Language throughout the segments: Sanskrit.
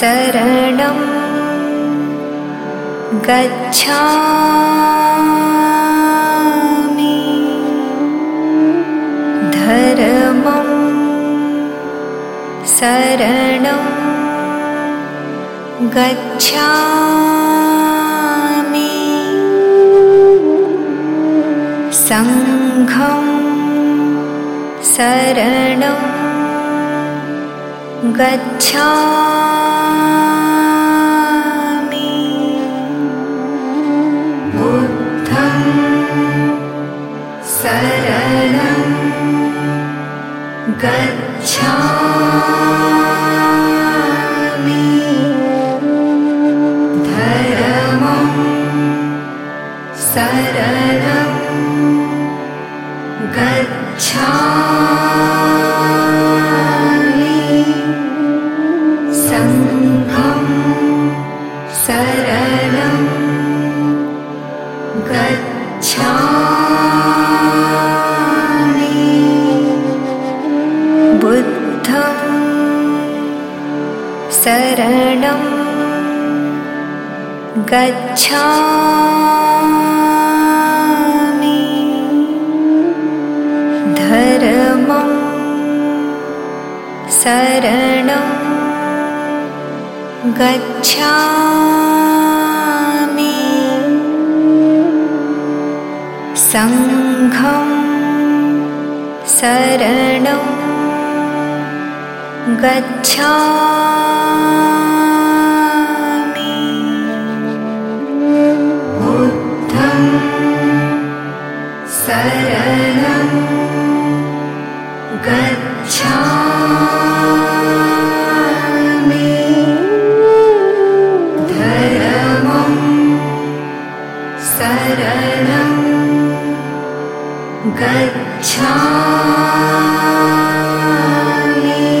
शरणं गच्छामि धर्मं शरणं गच्छामि संघं शरणं गच्छामि बुद्धं शरणं गच्छामि धर्मं शरणं गच्छामि संघं शरणं गच्छामि बुद्धं शरणं गच्छामि धर्मं शरणं गच्छामि संघं शरणं गच्छामि बुद्धं शरणं गच्छामि धर्मं शरणं गच्छामि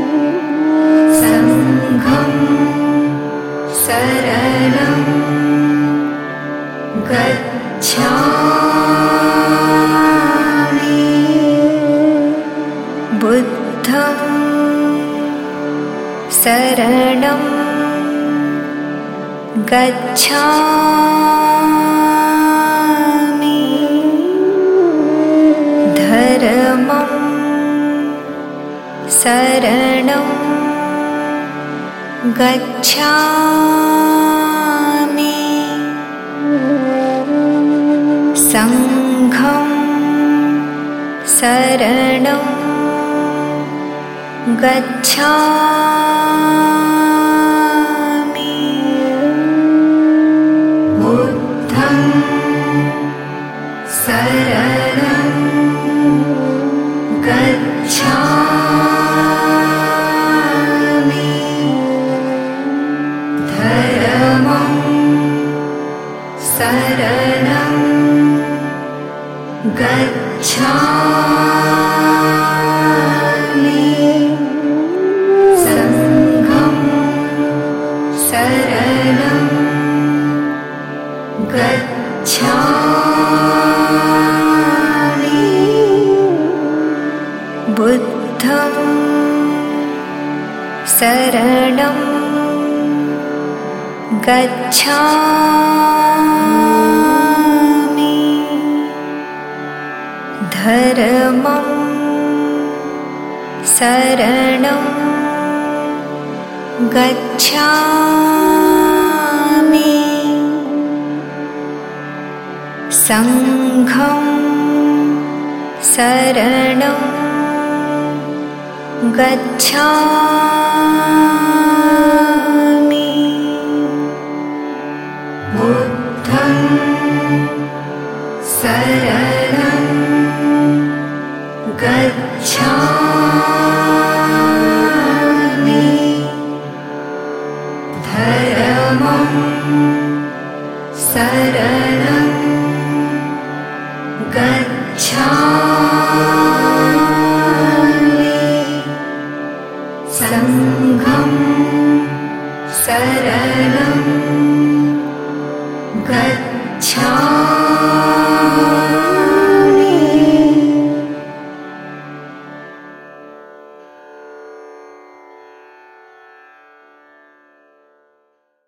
संघं शरणं गच्छामि बुद्धं शरणं गच्छामि धर्मं शरणं गच्छामि संघं शरणं गच्छामि बुद्धं शरणं गच्छामि धर्मं शरणं गच्छामि संघं शरणं गच्छामि बुद्धं शरणं गच्छामि धर्मं शरणं गच्छामि संघं शरणं गच्छामि बुद्धं शरणं गच्छामि धर्मं शरणं गच्छामि संघं शरणं गच्छामि